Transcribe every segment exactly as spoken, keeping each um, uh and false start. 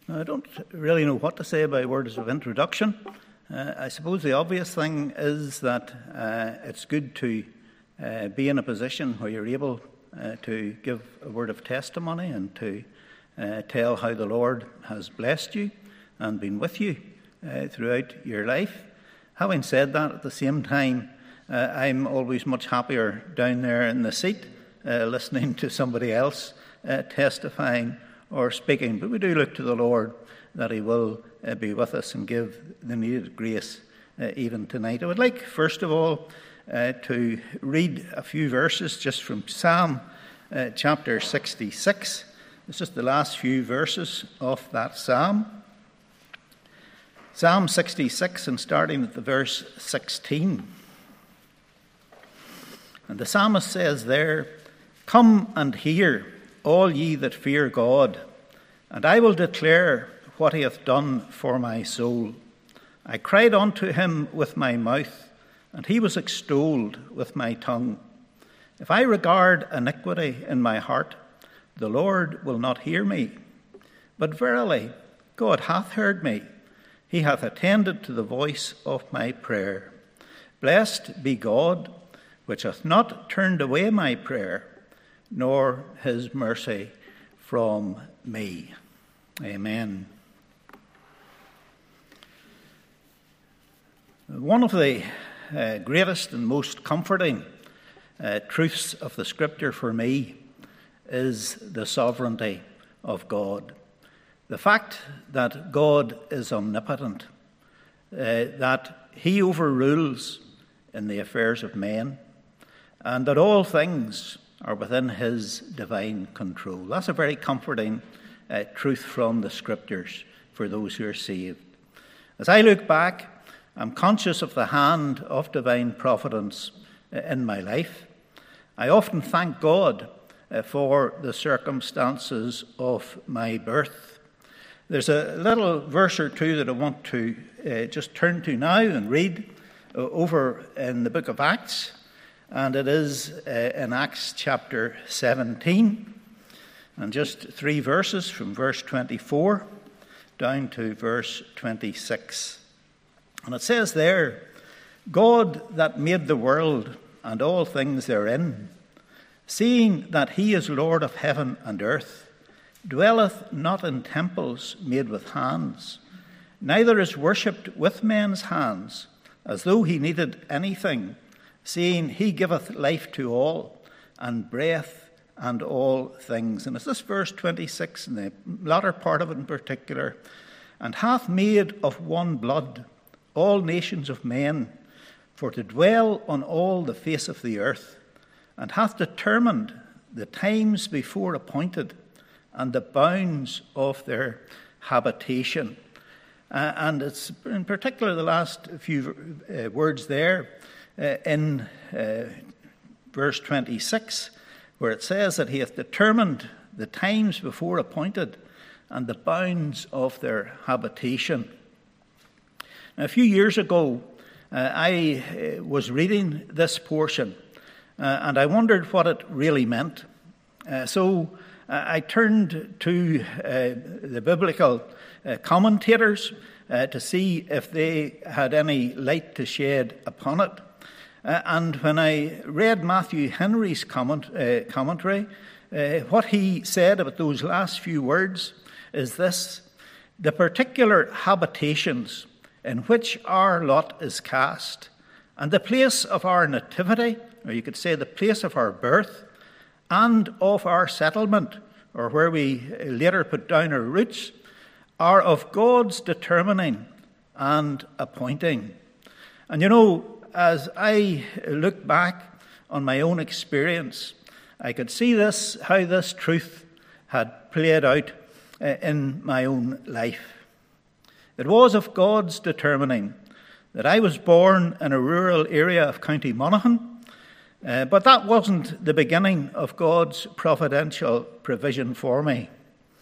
I don't really know what to say by words of introduction. Uh, I suppose the obvious thing is that uh, it's good to uh, be in a position where you're able uh, to give a word of testimony and to uh, tell how the Lord has blessed you and been with you uh, throughout your life. Having said that, at the same time, uh, I'm always much happier down there in the seat uh, listening to somebody else uh, testifying or speaking, but we do look to the Lord that he will uh, be with us and give the needed grace uh, even tonight. I would like, first of all, uh, to read a few verses just from Psalm uh, chapter sixty-six. It's just the last few verses of that psalm. Psalm sixty-six, and starting at the verse sixteen. And the psalmist says there, "Come and hear, all ye that fear God, and I will declare what he hath done for my soul. I cried unto him with my mouth, and he was extolled with my tongue. If I regard iniquity in my heart, the Lord will not hear me. But verily, God hath heard me. He hath attended to the voice of my prayer. Blessed be God, which hath not turned away my prayer, nor his mercy from me." Amen. One of the uh, greatest and most comforting uh, truths of the Scripture for me is the sovereignty of God. The fact that God is omnipotent, uh, that he overrules in the affairs of men, and that all things are within his divine control. That's a very comforting uh, truth from the Scriptures for those who are saved. As I look back, I'm conscious of the hand of divine providence uh, in my life. I often thank God uh, for the circumstances of my birth. There's a little verse or two that I want to uh, just turn to now and read uh, over in the book of Acts. And it is uh, in Acts chapter seventeen, and just three verses from verse twenty-four down to verse twenty-six. And it says there, "God that made the world and all things therein, seeing that he is Lord of heaven and earth, dwelleth not in temples made with hands, neither is worshipped with men's hands, as though he needed anything, seeing he giveth life to all, and breath and all things." And it's this verse twenty-six, and the latter part of it in particular, "and hath made of one blood all nations of men, for to dwell on all the face of the earth, and hath determined the times before appointed, and the bounds of their habitation." Uh, and it's in particular the last few uh, words there, Uh, in uh, verse twenty-six, where it says that he hath determined the times before appointed and the bounds of their habitation. Now, a few years ago, uh, I uh, was reading this portion, uh, and I wondered what it really meant. Uh, so uh, I turned to uh, the biblical uh, commentators uh, to see if they had any light to shed upon it. Uh, and when I read Matthew Henry's comment, uh, commentary, uh, what he said about those last few words is this: "The particular habitations in which our lot is cast, and the place of our nativity," or you could say the place of our birth, "and of our settlement," or where we later put down our roots, "are of God's determining and appointing." And you know, as I look back on my own experience, I could see this, how this truth had played out uh, in my own life. It was of God's determining that I was born in a rural area of County Monaghan, uh, but that wasn't the beginning of God's providential provision for me.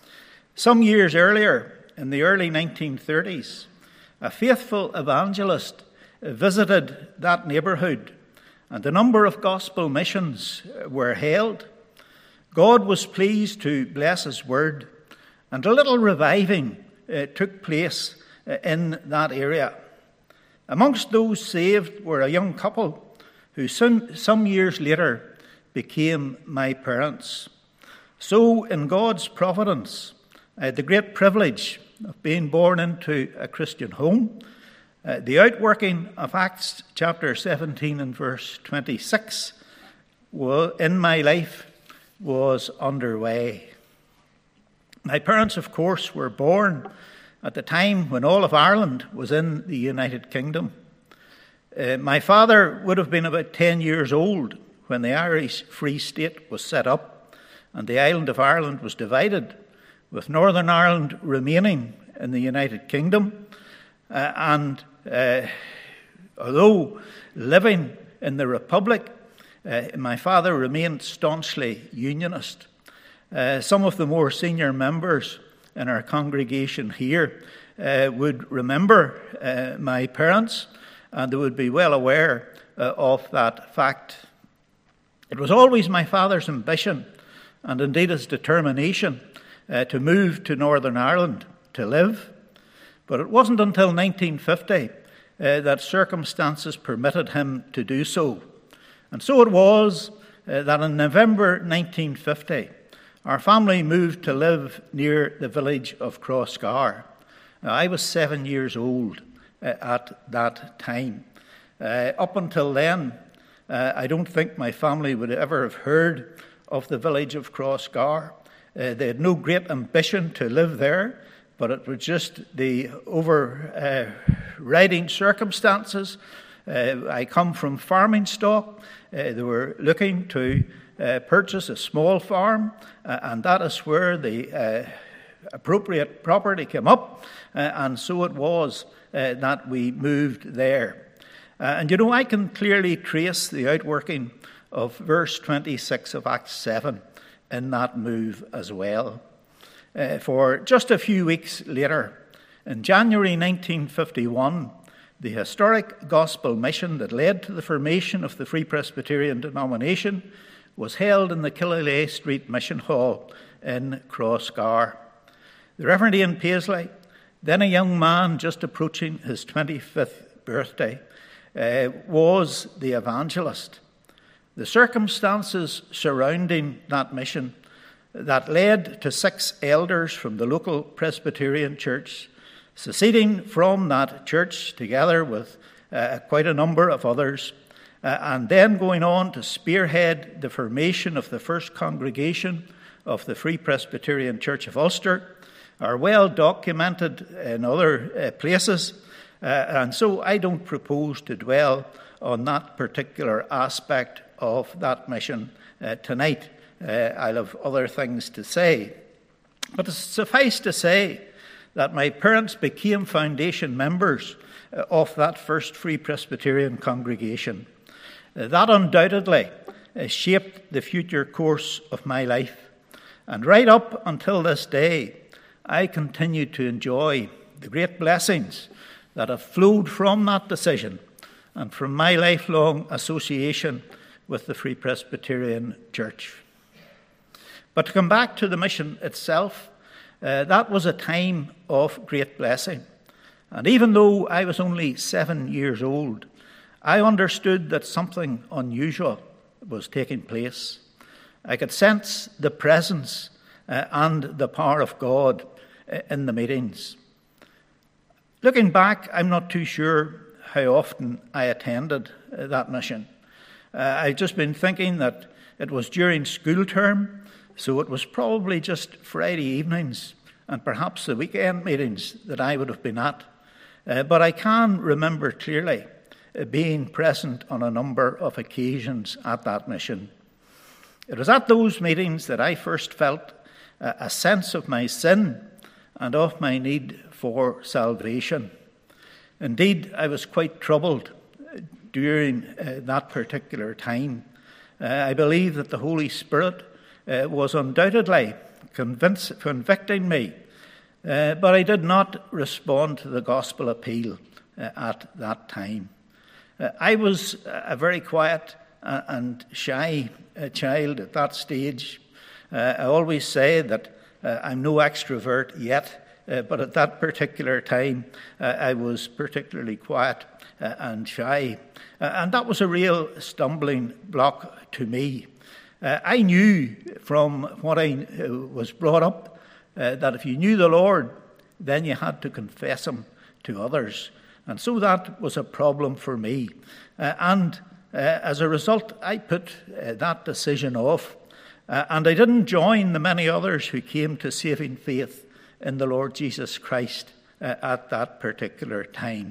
Some years earlier, in the early nineteen thirties, a faithful evangelist visited that neighbourhood, and a number of gospel missions were held. God was pleased to bless his word, and a little reviving uh, took place uh, in that area. Amongst those saved were a young couple who soon, some years later became my parents. So, in God's providence, I had the great privilege of being born into a Christian home. Uh, the outworking of Acts chapter seventeen and verse twenty-six in my life was underway. My parents, of course, were born at the time when all of Ireland was in the United Kingdom. Uh, my father would have been about ten years old when the Irish Free State was set up and the island of Ireland was divided, with Northern Ireland remaining in the United Kingdom. Uh, and uh, although living in the Republic, uh, my father remained staunchly Unionist. Uh, some of the more senior members in our congregation here uh, would remember uh, my parents, and they would be well aware uh, of that fact. It was always my father's ambition, and indeed his determination, uh, to move to Northern Ireland to live. But it wasn't until nineteen fifty uh, that circumstances permitted him to do so. And so it was uh, that in November nineteen fifty, our family moved to live near the village of Crossgar. Now, I was seven years old uh, at that time. Uh, up until then, uh, I don't think my family would ever have heard of the village of Crossgar. Uh, they had no great ambition to live there, but it was just the overriding uh, circumstances. Uh, I come from farming stock. Uh, they were looking to uh, purchase a small farm, uh, and that is where the uh, appropriate property came up, uh, and so it was uh, that we moved there. Uh, and you know, I can clearly trace the outworking of verse twenty-six of Acts seven in that move as well. Uh, for just a few weeks later, in January nineteen fifty-one, the historic gospel mission that led to the formation of the Free Presbyterian denomination was held in the Killalay Street Mission Hall in Crossgar. The Reverend Ian Paisley, then a young man just approaching his twenty-fifth birthday, uh, was the evangelist. The circumstances surrounding that mission that led to six elders from the local Presbyterian church seceding from that church together with uh, quite a number of others, uh, and then going on to spearhead the formation of the first congregation of the Free Presbyterian Church of Ulster, are well documented in other uh, places, uh, and so I don't propose to dwell on that particular aspect of that mission uh, tonight. Uh, I'll have other things to say. But suffice to say that my parents became foundation members uh, of that first Free Presbyterian congregation. Uh, that undoubtedly uh, shaped the future course of my life. And right up until this day, I continue to enjoy the great blessings that have flowed from that decision and from my lifelong association with the Free Presbyterian Church. But to come back to the mission itself, uh, that was a time of great blessing. And even though I was only seven years old, I understood that something unusual was taking place. I could sense the presence uh, and the power of God uh, in the meetings. Looking back, I'm not too sure how often I attended uh, that mission. Uh, I've just been thinking that it was during school term, so it was probably just Friday evenings and perhaps the weekend meetings that I would have been at. Uh, but I can remember clearly uh, being present on a number of occasions at that mission. It was at those meetings that I first felt uh, a sense of my sin and of my need for salvation. Indeed, I was quite troubled during uh, that particular time. Uh, I believe that the Holy Spirit uh, was undoubtedly convince, convicting me, uh, but I did not respond to the gospel appeal uh, at that time. Uh, I was a very quiet uh, and shy uh, child at that stage. Uh, I always say that uh, I'm no extrovert yet, uh, but at that particular time uh, I was particularly quiet uh, and shy. Uh, and that was a real stumbling block to me. Uh, I knew from what I uh, was brought up uh, that if you knew the Lord, then you had to confess him to others. And so that was a problem for me. Uh, and uh, as a result, I put uh, that decision off. Uh, and I didn't join the many others who came to saving faith in the Lord Jesus Christ uh, at that particular time.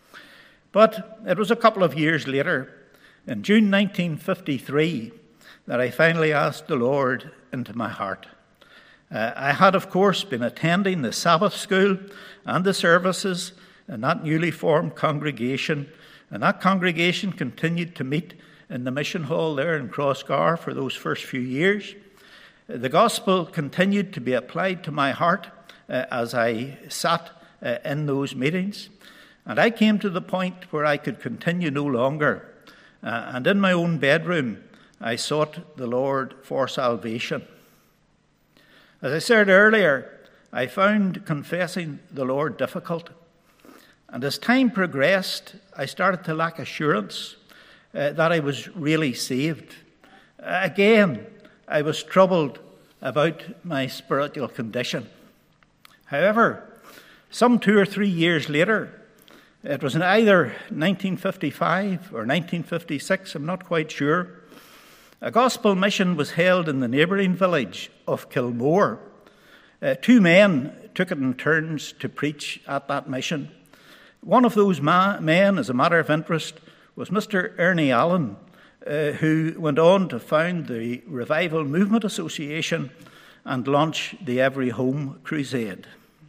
But it was a couple of years later, in June nineteen fifty-three, that I finally asked the Lord into my heart. Uh, I had, of course, been attending the Sabbath school and the services in that newly formed congregation, and that congregation continued to meet in the mission hall there in Crossgar for those first few years. The gospel continued to be applied to my heart uh, as I sat uh, in those meetings, and I came to the point where I could continue no longer, uh, and in my own bedroom I sought the Lord for salvation. As I said earlier, I found confessing the Lord difficult. And as time progressed, I started to lack assurance uh, that I was really saved. Again, I was troubled about my spiritual condition. However, some two or three years later, it was in either nineteen fifty-five or nineteen fifty-six, I'm not quite sure, a gospel mission was held in the neighbouring village of Kilmore. Uh, two men took it in turns to preach at that mission. One of those ma- men, as a matter of interest, was Mister Ernie Allen, uh, who went on to found the Revival Movement Association and launch the Every Home Crusade.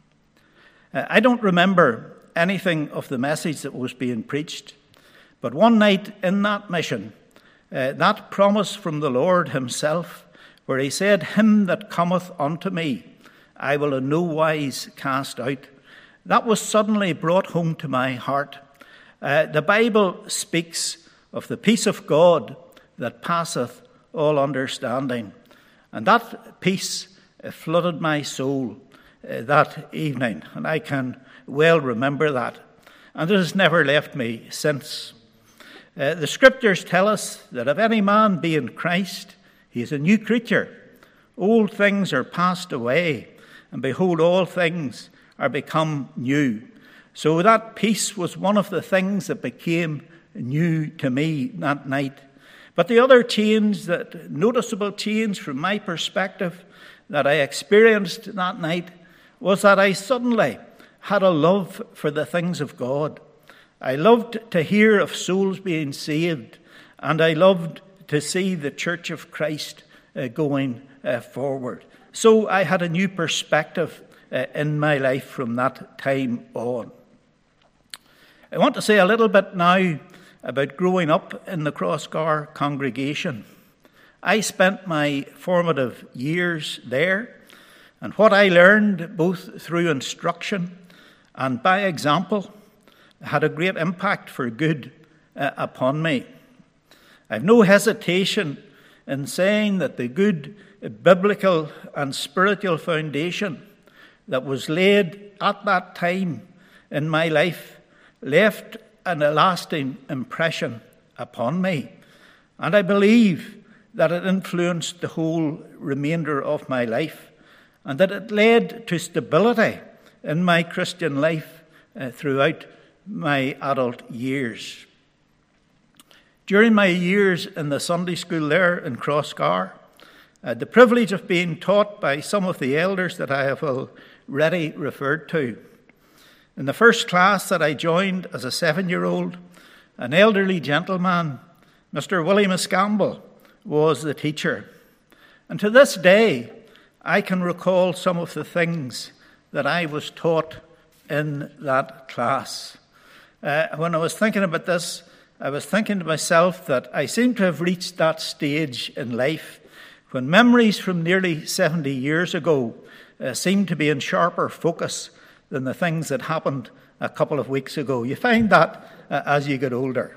Uh, I don't remember anything of the message that was being preached, but one night in that mission, Uh, that promise from the Lord himself, where he said, "Him that cometh unto me, I will in no wise cast out," that was suddenly brought home to my heart. Uh, the Bible speaks of the peace of God that passeth all understanding. And that peace uh, flooded my soul uh, that evening, and I can well remember that. And it has never left me since. Uh, the scriptures tell us that if any man be in Christ, he is a new creature. Old things are passed away, and behold, all things are become new. So that peace was one of the things that became new to me that night. But the other change, that noticeable change from my perspective that I experienced that night, was that I suddenly had a love for the things of God. I loved to hear of souls being saved, and I loved to see the Church of Christ uh, going uh, forward. So I had a new perspective uh, in my life from that time on. I want to say a little bit now about growing up in the Crossgar congregation. I spent my formative years there, and what I learned both through instruction and by example had a great impact for good uh, upon me. I have no hesitation in saying that the good biblical and spiritual foundation that was laid at that time in my life left an lasting impression upon me. And I believe that it influenced the whole remainder of my life, and that it led to stability in my Christian life uh, throughout my adult years. During my years in the Sunday school there in Crossgar, I had the privilege of being taught by some of the elders that I have already referred to. In the first class that I joined as a seven-year-old, an elderly gentleman, Mister William Escamble, was the teacher. And to this day, I can recall some of the things that I was taught in that class. Uh, when I was thinking about this, I was thinking to myself that I seem to have reached that stage in life when memories from nearly seventy years ago uh, seem to be in sharper focus than the things that happened a couple of weeks ago. You find that uh, as you get older.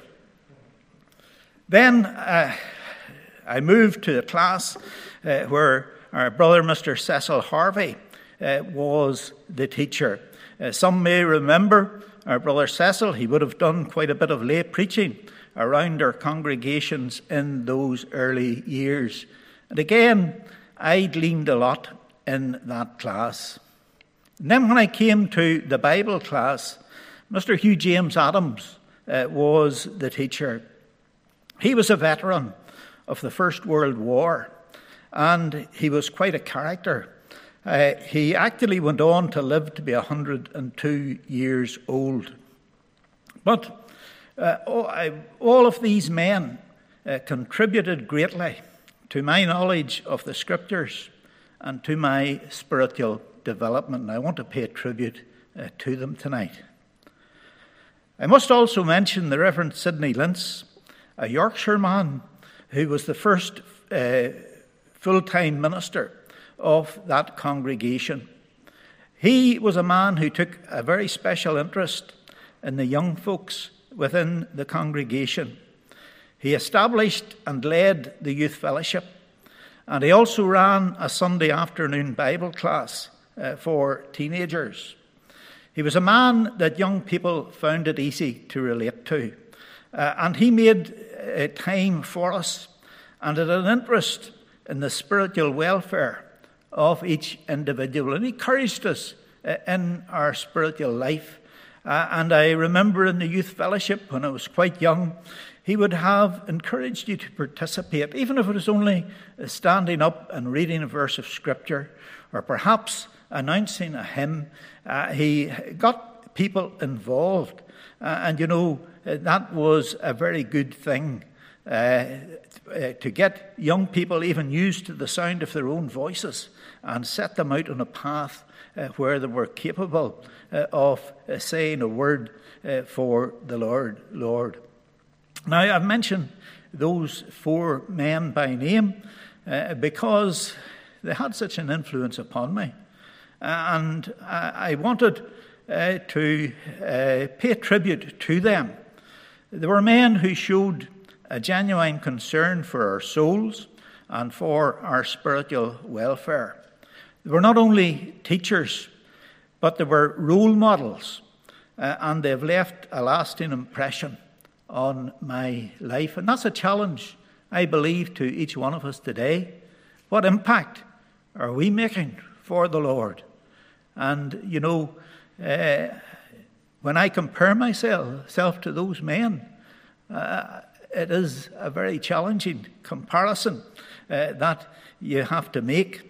Then uh, I moved to a class uh, where our brother, Mister Cecil Harvey, uh, was the teacher. Uh, some may remember our brother Cecil. He would have done quite a bit of lay preaching around our congregations in those early years. And again, I gleaned a lot in that class. And then when I came to the Bible class, Mister Hugh James Adams uh, was the teacher. He was a veteran of the First World War, and he was quite a character. Uh, he actually went on to live to be one hundred two years old. But uh, all, I, all of these men uh, contributed greatly to my knowledge of the Scriptures and to my spiritual development, and I want to pay tribute uh, to them tonight. I must also mention the Reverend Sidney Lintz, a Yorkshire man who was the first uh, full-time minister of that congregation. He was a man who took a very special interest in the young folks within the congregation. He established and led the youth fellowship, and he also ran a Sunday afternoon Bible class uh, for teenagers. He was a man that young people found it easy to relate to, uh, and he made uh, time for us and had an interest in the spiritual welfare of each individual, and he encouraged us uh, in our spiritual life. Uh, and I remember in the youth fellowship when I was quite young, he would have encouraged you to participate, even if it was only standing up and reading a verse of Scripture, or perhaps announcing a hymn. Uh, he got people involved, uh, and you know, that was a very good thing. Uh, to get young people even used to the sound of their own voices and set them out on a path uh, where they were capable uh, of uh, saying a word uh, for the Lord, Lord. Now, I've mentioned those four men by name uh, because they had such an influence upon me. Uh, and I, I wanted uh, to uh, pay tribute to them. They were men who showed a genuine concern for our souls and for our spiritual welfare. They were not only teachers, but they were role models, uh, and they've left a lasting impression on my life. And that's a challenge, I believe, to each one of us today. What impact are we making for the Lord? And, you know, uh, when I compare myself, myself to those men, uh, it is a very challenging comparison uh, that you have to make.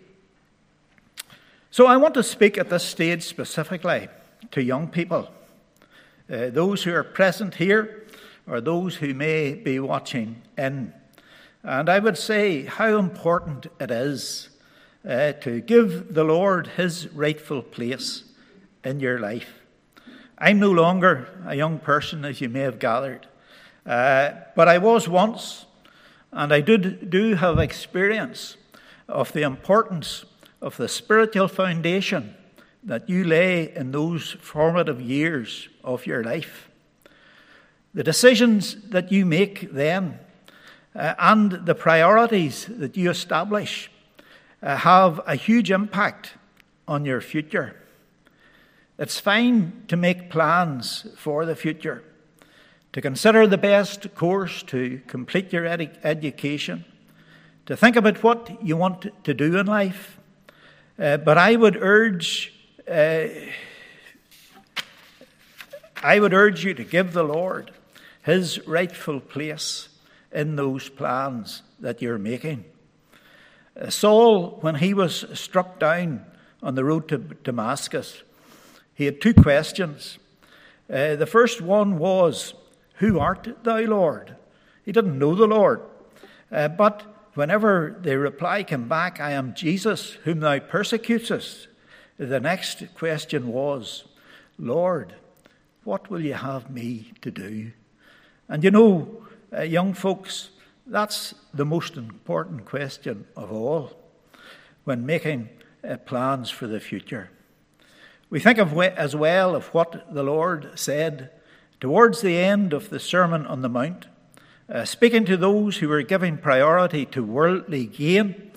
So I want to speak at this stage specifically to young people, uh, those who are present here or those who may be watching in. And I would say how important it is uh, to give the Lord his rightful place in your life. I'm no longer a young person, as you may have gathered. Uh, but I was once, and I did, do have experience of the importance of the spiritual foundation that you lay in those formative years of your life. The decisions that you make then uh, and the priorities that you establish uh, have a huge impact on your future. It's fine to make plans for the future, to consider the best course to complete your ed- education, to think about what you want to do in life. Uh, but I would urge, uh, I would urge you to give the Lord his rightful place in those plans that you're making. Uh, Saul, when he was struck down on the road to Damascus, he had two questions. Uh, the first one was, "Who art thou, Lord?" He didn't know the Lord. Uh, but whenever the reply came back, "I am Jesus, whom thou persecutest," the next question was, "Lord, what will you have me to do?" And you know, uh, young folks, that's the most important question of all when making uh, plans for the future. We think of as well of what the Lord said towards the end of the Sermon on the Mount, uh, speaking to those who were giving priority to worldly gain.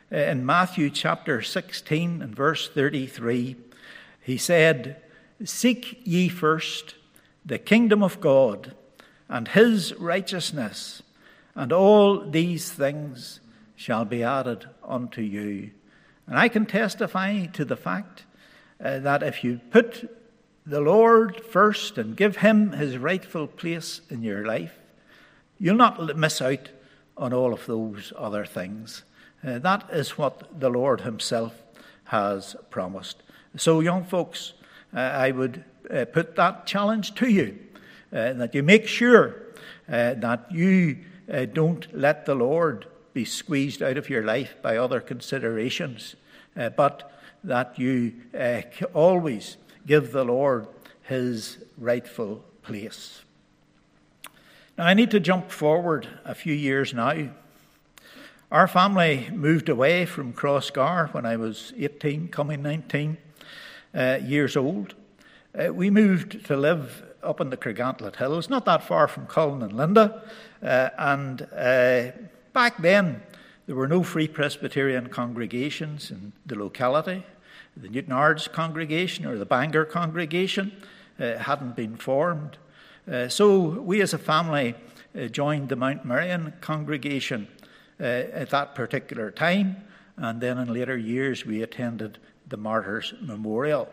in Matthew chapter sixteen and verse thirty-three, he said, "Seek ye first the kingdom of God and his righteousness, and all these things shall be added unto you." And I can testify to the fact uh, that if you put the Lord first and give him his rightful place in your life, you'll not miss out on all of those other things. Uh, that is what the Lord himself has promised. So, young folks, uh, I would uh, put that challenge to you, uh, that you make sure uh, that you uh, don't let the Lord be squeezed out of your life by other considerations, uh, but that you uh, always give the Lord his rightful place. Now, I need to jump forward a few years now. Our family moved away from Crossgar when I was eighteen, coming nineteen uh, years old. Uh, we moved to live up in the Craiggantlet Hills, not that far from Cullen and Linda. Uh, and uh, back then, there were no Free Presbyterian congregations in the locality. The Newtownards congregation or the Bangor congregation uh, hadn't been formed. Uh, so we as a family uh, joined the Mount Merion congregation uh, at that particular time, and then in later years we attended the Martyrs Memorial.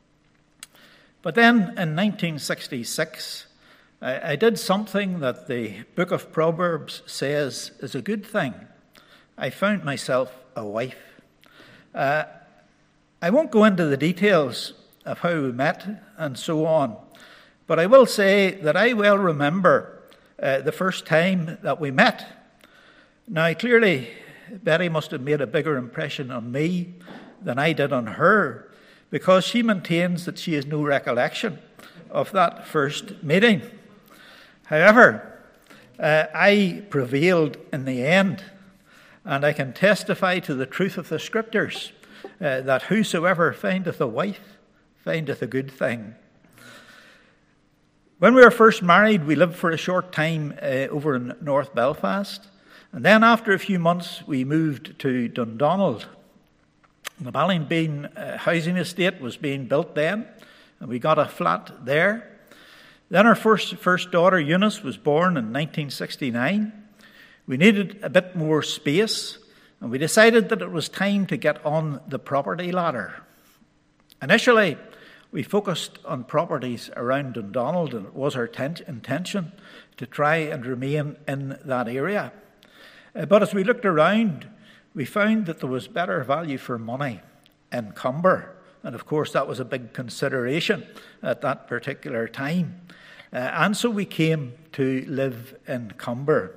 But then in nineteen sixty-six, I, I did something that the book of Proverbs says is a good thing. I found myself a wife. Uh, I won't go into the details of how we met and so on, but I will say that I well remember uh, the first time that we met. Now, clearly, Betty must have made a bigger impression on me than I did on her, because she maintains that she has no recollection of that first meeting. However, uh, I prevailed in the end, and I can testify to the truth of the Scriptures, uh, that whosoever findeth a wife findeth a good thing. When we were first married, we lived for a short time uh, over in North Belfast, and then after a few months we moved to Dundonald. The Ballymbean uh, housing estate was being built then, and we got a flat there. Then our first, first daughter, Eunice, was born in nineteen sixty-nine. We needed a bit more space, and we decided that it was time to get on the property ladder. Initially, we focused on properties around Dundonald, and it was our tent- intention to try and remain in that area. Uh, but as we looked around, we found that there was better value for money in Comber. And of course, that was a big consideration at that particular time. Uh, and so we came to live in Comber.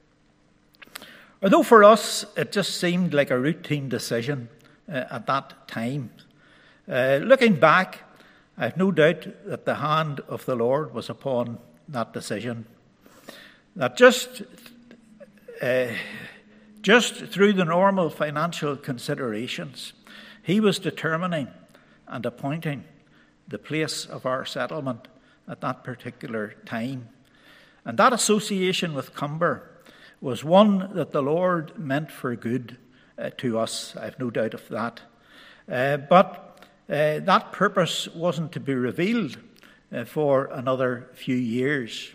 Although for us, it just seemed like a routine decision uh, at that time. Uh, looking back, I have no doubt that the hand of the Lord was upon that decision. That just... Uh, Just through the normal financial considerations, he was determining and appointing the place of our settlement at that particular time. And that association with Comber was one that the Lord meant for good uh, to us. I have no doubt of that. Uh, but uh, that purpose wasn't to be revealed uh, for another few years.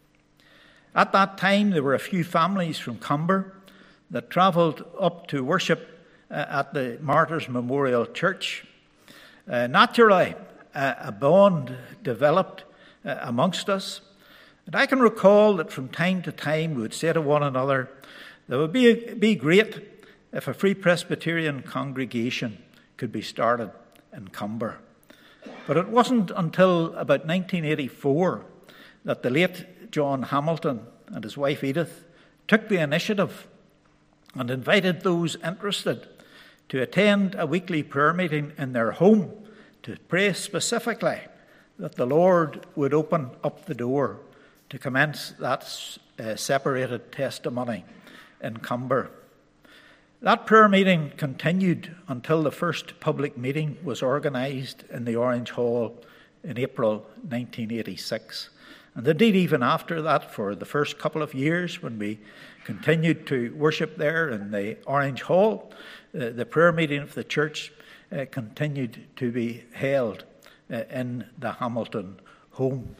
At that time, there were a few families from Comber that travelled up to worship uh, at the Martyrs Memorial Church. Uh, naturally, uh, a bond developed uh, amongst us. And I can recall that from time to time we would say to one another, that it would be, be great if a Free Presbyterian congregation could be started in Comber. But it wasn't until about nineteen eighty-four that the late John Hamilton and his wife Edith took the initiative and invited those interested to attend a weekly prayer meeting in their home to pray specifically that the Lord would open up the door to commence that uh, separated testimony in Comber. That prayer meeting continued until the first public meeting was organised in the Orange Hall in April nineteen eighty-six. And indeed, even after that, for the first couple of years, when we continued to worship there in the Orange Hall, uh, the prayer meeting of the church uh, continued to be held uh, in the Hamilton home.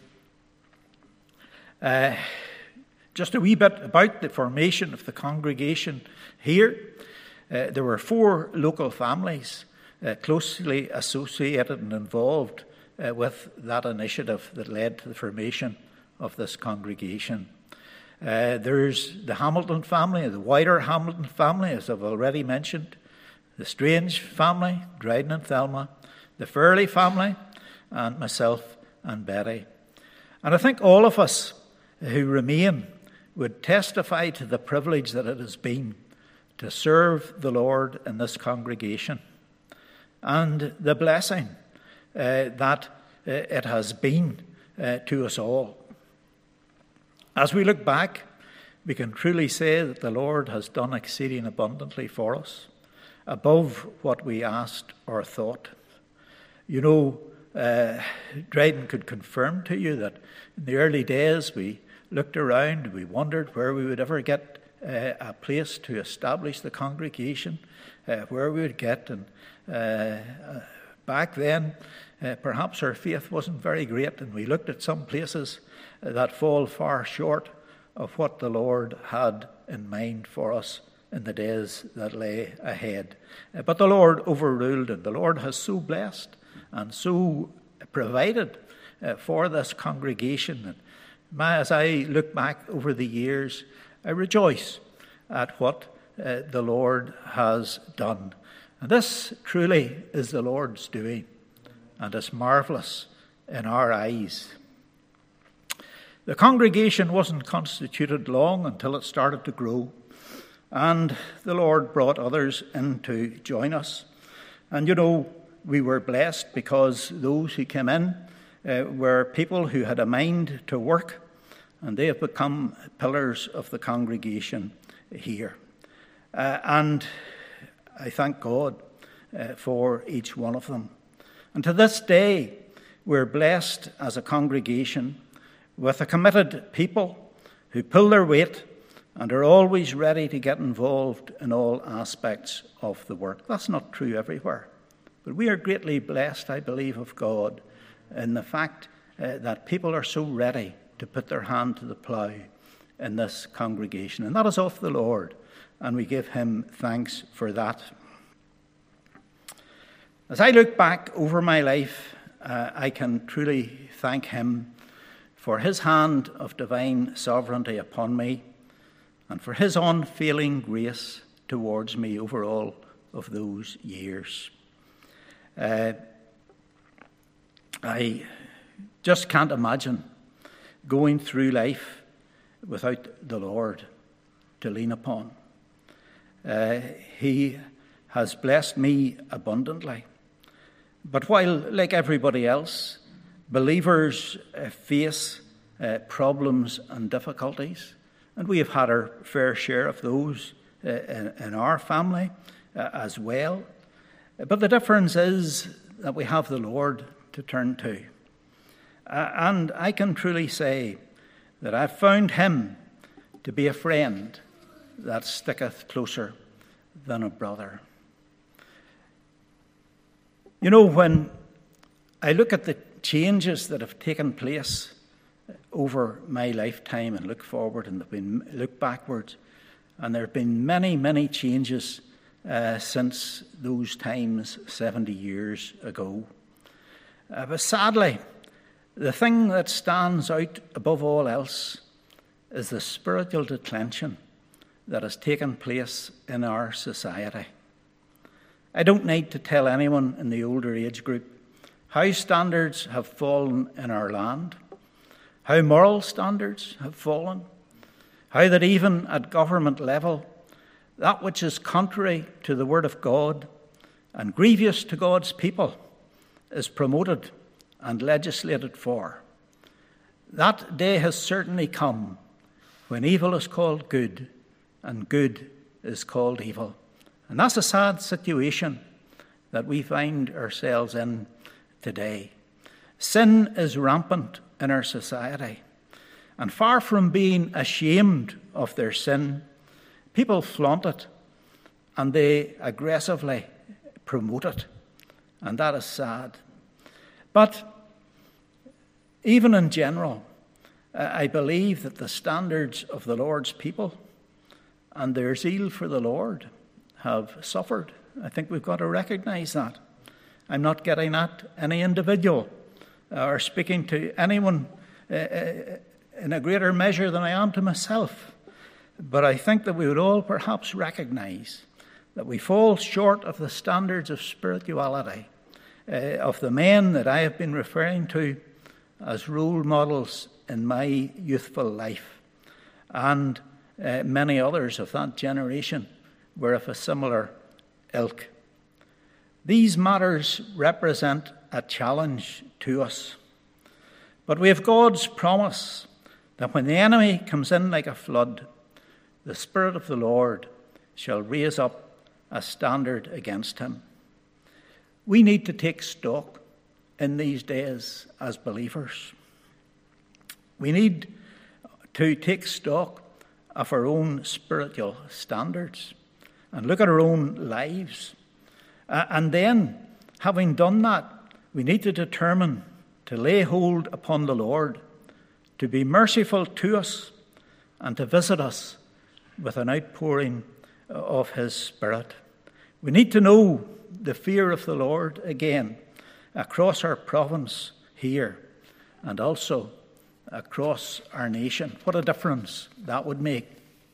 Uh, just a wee bit about the formation of the congregation here. Uh, there were four local families uh, closely associated and involved uh, with that initiative that led to the formation of this congregation. Uh, there's the Hamilton family, the wider Hamilton family, as I've already mentioned, the Strange family, Dryden and Thelma, the Fairley family, and myself and Betty. And I think all of us who remain would testify to the privilege that it has been to serve the Lord in this congregation, and the blessing uh, that uh, it has been uh, to us all. As we look back, we can truly say that the Lord has done exceeding abundantly for us, above what we asked or thought. You know, uh, Dryden could confirm to you that in the early days we looked around, we wondered where we would ever get uh, a place to establish the congregation, uh, where we would get. And uh, back then, uh, perhaps our faith wasn't very great, and we looked at some places that fall far short of what the Lord had in mind for us in the days that lay ahead. Uh, but the Lord overruled, and the Lord has so blessed and so provided uh, for this congregation that my, as I look back over the years, I rejoice at what uh, the Lord has done. And this truly is the Lord's doing, and it's marvellous in our eyes. The congregation wasn't constituted long until it started to grow, and the Lord brought others in to join us. And you know, we were blessed because those who came in uh, were people who had a mind to work, and they have become pillars of the congregation here. Uh, and I thank God uh, for each one of them. And to this day, we're blessed as a congregation with a committed people who pull their weight and are always ready to get involved in all aspects of the work. That's not true everywhere. But we are greatly blessed, I believe, of God in the fact uh, that people are so ready to put their hand to the plough in this congregation. And that is of the Lord, and we give him thanks for that. As I look back over my life, uh, I can truly thank him for his hand of divine sovereignty upon me, and for his unfailing grace towards me over all of those years. Uh, I just can't imagine going through life without the Lord to lean upon. Uh, he has blessed me abundantly. But while, like everybody else, believers uh, face uh, problems and difficulties, and we have had our fair share of those uh, in, in our family uh, as well. But the difference is that we have the Lord to turn to. Uh, and I can truly say that I've found him to be a friend that sticketh closer than a brother. You know, when I look at the changes that have taken place over my lifetime and look forward and been, look backwards, and there have been many, many changes uh, since those times seventy years ago. Uh, but sadly, the thing that stands out above all else is the spiritual declension that has taken place in our society. I don't need to tell anyone in the older age group how standards have fallen in our land, how moral standards have fallen, how that even at government level, that which is contrary to the word of God and grievous to God's people is promoted and legislated for. That day has certainly come when evil is called good and good is called evil. And that's a sad situation that we find ourselves in today. Sin is rampant in our society. And far from being ashamed of their sin, people flaunt it and they aggressively promote it. And that is sad. But even in general, I believe that the standards of the Lord's people and their zeal for the Lord have suffered. I think we've got to recognize that. I'm not getting at any individual or speaking to anyone uh, in a greater measure than I am to myself. But I think that we would all perhaps recognize that we fall short of the standards of spirituality uh, of the men that I have been referring to as role models in my youthful life. And uh, many others of that generation were of a similar ilk. These matters represent a challenge to us. But we have God's promise that when the enemy comes in like a flood, the Spirit of the Lord shall raise up a standard against him. We need to take stock in these days as believers. We need to take stock of our own spiritual standards and look at our own lives. Uh, and then, having done that, we need to determine to lay hold upon the Lord, to be merciful to us, and to visit us with an outpouring of his Spirit. We need to know the fear of the Lord again across our province here and also across our nation. What a difference that would make.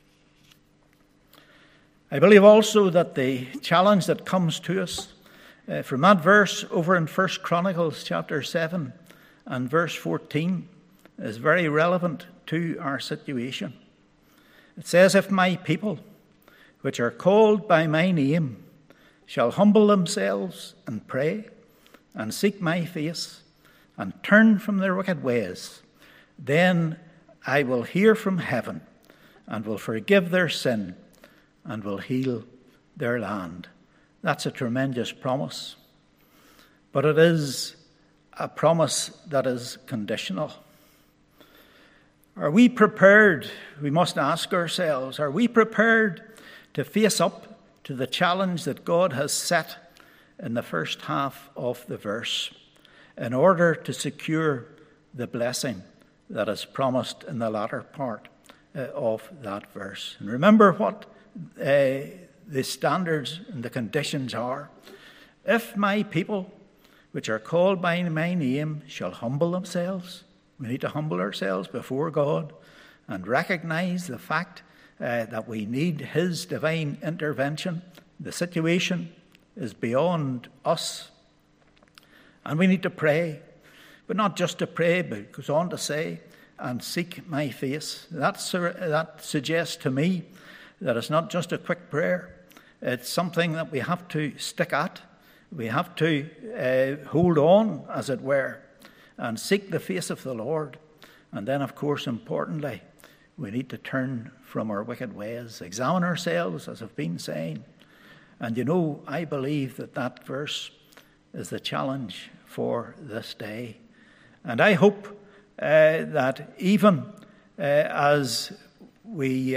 I believe also that the challenge that comes to us uh, from that verse over in First Chronicles chapter seven and verse fourteen is very relevant to our situation. It says, "If my people, which are called by my name, shall humble themselves and pray and seek my face and turn from their wicked ways, then I will hear from heaven and will forgive their sin and will heal their land." That's a tremendous promise. But it is a promise that is conditional. Are we prepared? We must ask ourselves, are we prepared to face up to the challenge that God has set in the first half of the verse in order to secure the blessing that is promised in the latter part uh, of that verse? And remember what uh, the standards and the conditions are. If my people, which are called by my name, shall humble themselves. We need to humble ourselves before God and recognize the fact uh, that we need his divine intervention. The situation is beyond us. And we need to pray. But not just to pray, but it goes on to say, and seek my face. That's, that suggests to me that it's not just a quick prayer. It's something that we have to stick at. We have to uh, hold on, as it were, and seek the face of the Lord. And then, of course, importantly, we need to turn from our wicked ways, examine ourselves, as I've been saying. And you know, I believe that that verse is the challenge for this day. And I hope uh, that even uh, as we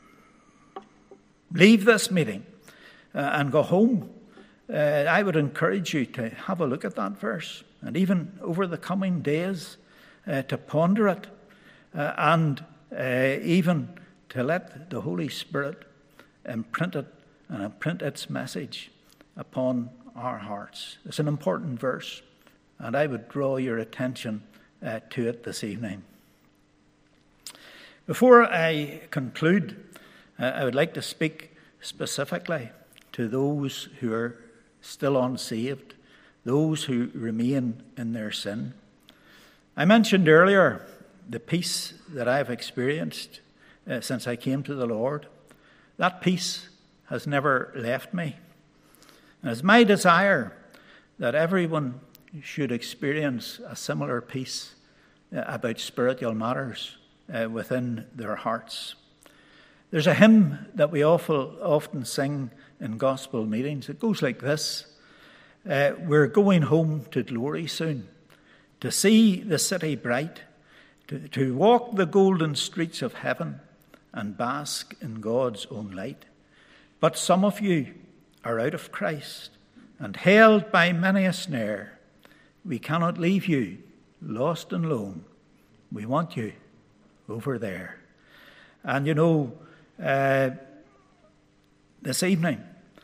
leave this meeting uh, and go home, uh, I would encourage you to have a look at that verse, and even over the coming days uh, to ponder it, uh, and uh, even to let the Holy Spirit imprint it and imprint its message upon our hearts. It's an important verse, and I would draw your attention uh, to it this evening. Before I conclude, uh, I would like to speak specifically to those who are still unsaved, those who remain in their sin. I mentioned earlier the peace that I've experienced uh, since I came to the Lord. That peace has never left me. And it's my desire that everyone should experience a similar peace uh, about spiritual matters uh, within their hearts. There's a hymn that we awful, often sing in gospel meetings. It goes like this. Uh, we're going home to glory soon, to see the city bright, to, to walk the golden streets of heaven and bask in God's own light. But some of you are out of Christ and held by many a snare. We cannot leave you lost and lone. We want you over there. And you know, uh, this evening,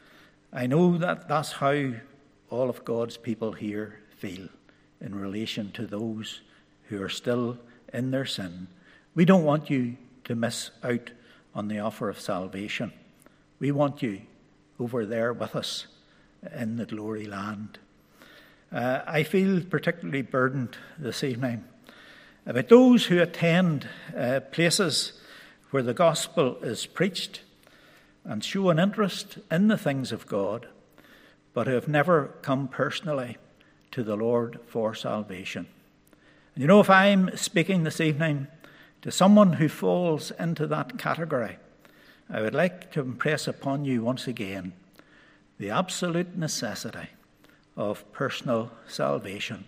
I know that that's how all of God's people here feel in relation to those who are still in their sin. We don't want you to miss out on the offer of salvation. We want you over there with us in the glory land. Uh, I feel particularly burdened this evening about those who attend uh, places where the gospel is preached and show an interest in the things of God, but who have never come personally to the Lord for salvation. And you know, if I'm speaking this evening to someone who falls into that category, I would like to impress upon you once again the absolute necessity of personal salvation.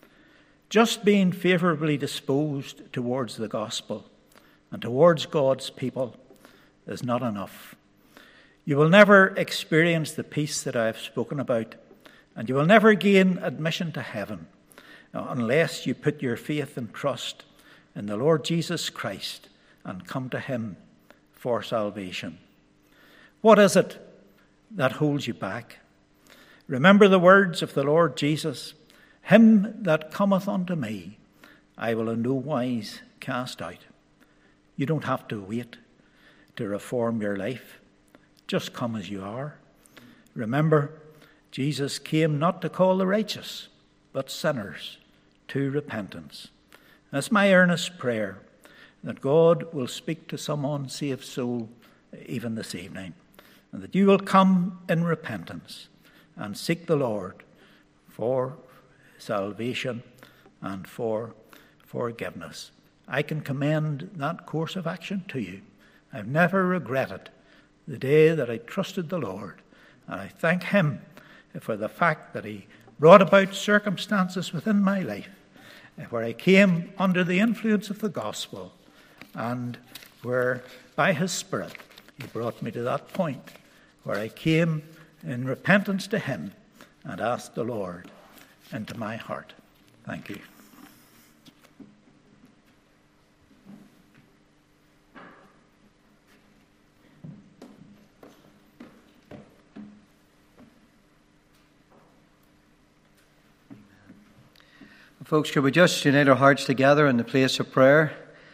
Just being favourably disposed towards the gospel and towards God's people is not enough. You will never experience the peace that I have spoken about, and you will never gain admission to heaven unless you put your faith and trust in the Lord Jesus Christ and come to him for salvation. What is it that holds you back? Remember the words of the Lord Jesus, "Him that cometh unto me, I will in no wise cast out." You don't have to wait to reform your life. Just come as you are. Remember, Jesus came not to call the righteous, but sinners to repentance. That's my earnest prayer, that God will speak to some unsaved soul even this evening, and that you will come in repentance and seek the Lord for salvation and for forgiveness. I can commend that course of action to you. I've never regretted the day that I trusted the Lord, and I thank him for the fact that he brought about circumstances within my life where I came under the influence of the gospel, and where by his Spirit he brought me to that point where I came in repentance to him and asked the Lord into my heart. Thank you. Folks, could we just unite our hearts together in the place of prayer?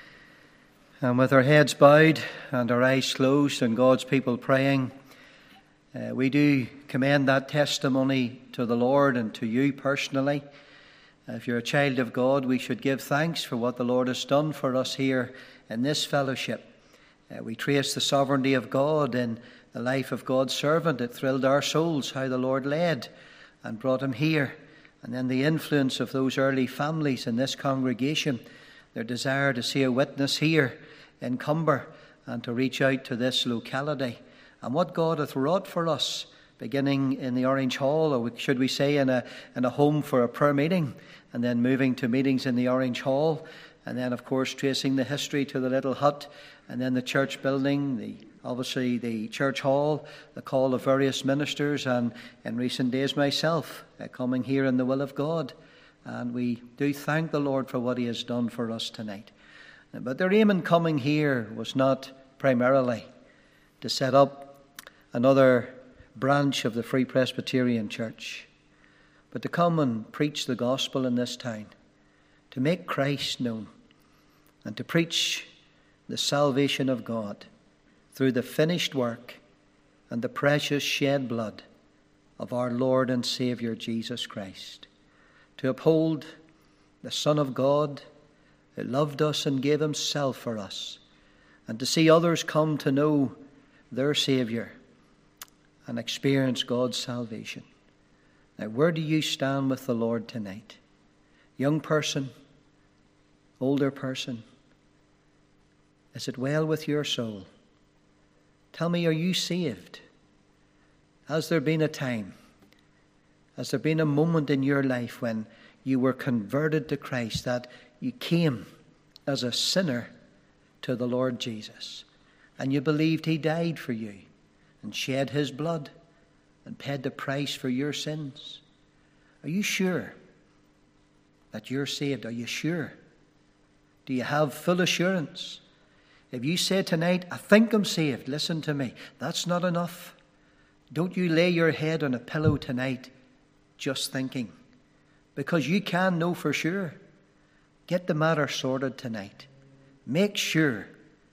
And with our heads bowed and our eyes closed and God's people praying, uh, we do commend that testimony to the Lord and to you personally. Uh, if you're a child of God, we should give thanks for what the Lord has done for us here in this fellowship. Uh, we trace the sovereignty of God in the life of God's servant. It thrilled our souls how the Lord led and brought him here. And then the influence of those early families in this congregation, their desire to see a witness here in Cumber and to reach out to this locality. And what God hath wrought for us, beginning in the Orange Hall, or should we say in a, in a home for a prayer meeting, and then moving to meetings in the Orange Hall, and then, of course, tracing the history to the little hut, and then the church building, the obviously the church hall, the call of various ministers, and in recent days myself uh, coming here in the will of God. And we do thank the Lord for what he has done for us tonight. But their aim in coming here was not primarily to set up another branch of the Free Presbyterian Church, but to come and preach the gospel in this town, to make Christ known, and to preach the salvation of God through the finished work and the precious shed blood of our Lord and Saviour Jesus Christ. To uphold the Son of God who loved us and gave himself for us, and to see others come to know their Saviour and experience God's salvation. Now, where do you stand with the Lord tonight? Young person, older person, is it well with your soul? Tell me, are you saved? Has there been a time, has there been a moment in your life when you were converted to Christ, that you came as a sinner to the Lord Jesus, and you believed he died for you and shed his blood and paid the price for your sins, are you sure that you're saved? Are you sure? Do you have full assurance? If you say tonight, I think I'm saved, listen to me, that's not enough. Don't you lay your head on a pillow tonight just thinking, because you can know for sure. Get the matter sorted tonight. Make sure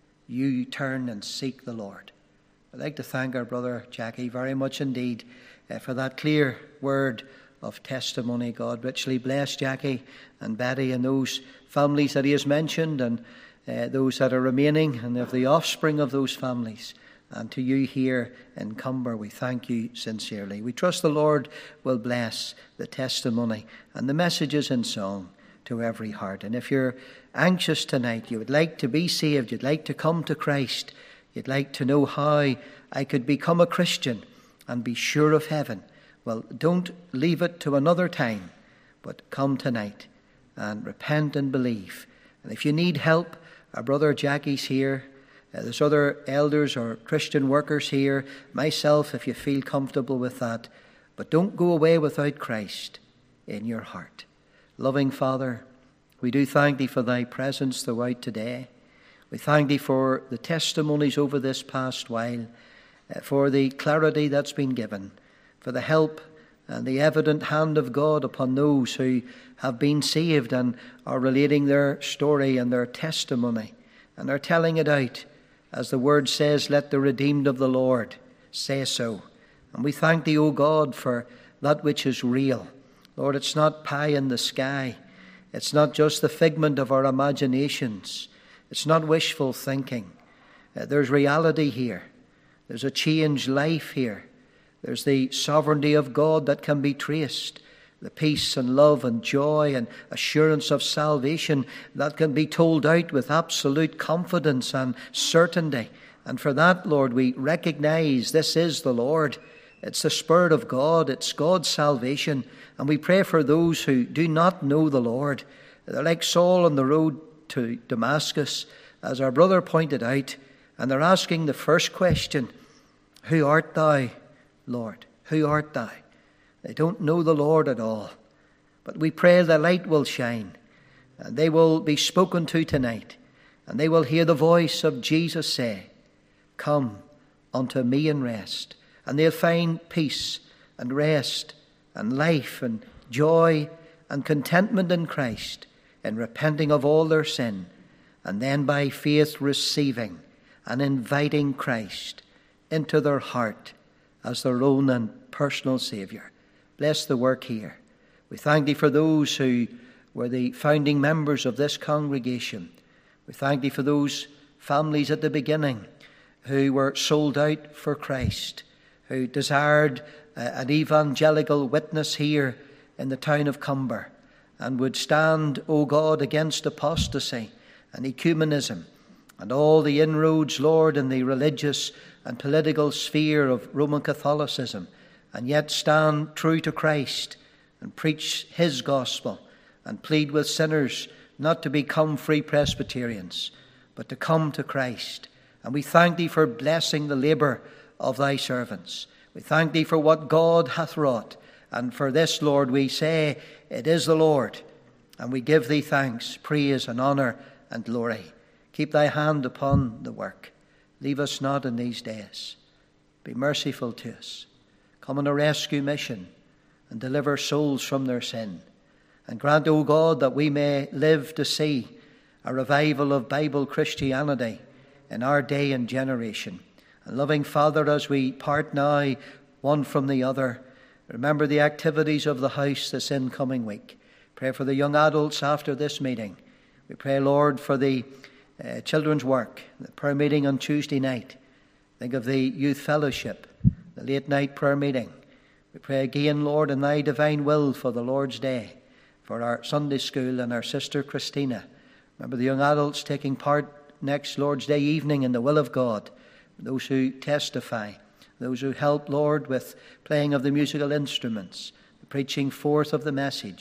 you turn and seek the Lord. I'd like to thank our brother Jackie very much indeed uh, for that clear word of testimony. God richly bless Jackie and Betty and those families that he has mentioned, and uh, those that are remaining, and of the offspring of those families. And to you here in Cumber, we thank you sincerely. We trust the Lord will bless the testimony and the messages in song to every heart. And if you're anxious tonight, you would like to be saved, you'd like to come to Christ, you'd like to know how I could become a Christian and be sure of heaven, well, don't leave it to another time, but come tonight and repent and believe. And if you need help, our brother Jackie's here. Uh, there's other elders or Christian workers here. Myself, if you feel comfortable with that. But don't go away without Christ in your heart. Loving Father, we do thank thee for thy presence throughout today. We thank thee for the testimonies over this past while, uh, for the clarity that's been given, for the help and the evident hand of God upon those who have been saved and are relating their story and their testimony and are telling it out. As the word says, let the redeemed of the Lord say so. And we thank thee, O God, for that which is real. Lord, it's not pie in the sky. It's not just the figment of our imaginations. It's not wishful thinking. Uh, there's reality here. There's a changed life here. There's the sovereignty of God that can be traced. The peace and love and joy and assurance of salvation that can be told out with absolute confidence and certainty. And for that, Lord, we recognize this is the Lord. It's the Spirit of God. It's God's salvation. And we pray for those who do not know the Lord. They're like Saul on the road to Damascus, as our brother pointed out. And they're asking the first question, who art thou, Lord? Who art thou? They don't know the Lord at all. But we pray the light will shine, and they will be spoken to tonight, and they will hear the voice of Jesus say, come unto me and rest. And they'll find peace and rest and life and joy and contentment in Christ, in repenting of all their sin, and then by faith receiving and inviting Christ into their heart as their own and personal Saviour. Bless the work here. We thank thee for those who were the founding members of this congregation. We thank thee for those families at the beginning who were sold out for Christ, who desired uh, an evangelical witness here in the town of Cumber, and would stand, O God, against apostasy and ecumenism and all the inroads, Lord, in the religious and political sphere of Roman Catholicism, and yet stand true to Christ and preach his gospel and plead with sinners not to become free Presbyterians, but to come to Christ. And we thank thee for blessing the labour of thy servants. We thank thee for what God hath wrought. And for this, Lord, we say, it is the Lord. And we give thee thanks, praise and honour and glory. Keep thy hand upon the work. Leave us not in these days. Be merciful to us. Come on a rescue mission and deliver souls from their sin. And grant, O God, that we may live to see a revival of Bible Christianity in our day and generation. And loving Father, as we part now one from the other, remember the activities of the house this incoming week. Pray for the young adults after this meeting. We pray, Lord, for the uh, children's work, the prayer meeting on Tuesday night. Think of the youth fellowship, the late night prayer meeting. We pray again, Lord, in thy divine will for the Lord's Day, for our Sunday school and our sister Christina. Remember the young adults taking part next Lord's Day evening in the will of God. Those who testify, those who help, Lord, with playing of the musical instruments, the preaching forth of the message.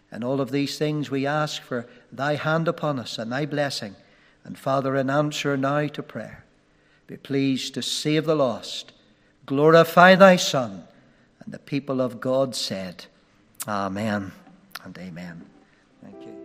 In all of these things we ask for thy hand upon us and thy blessing. And Father, in answer now to prayer, be pleased to save the lost. Glorify thy Son. And the people of God said, Amen and amen. Thank you.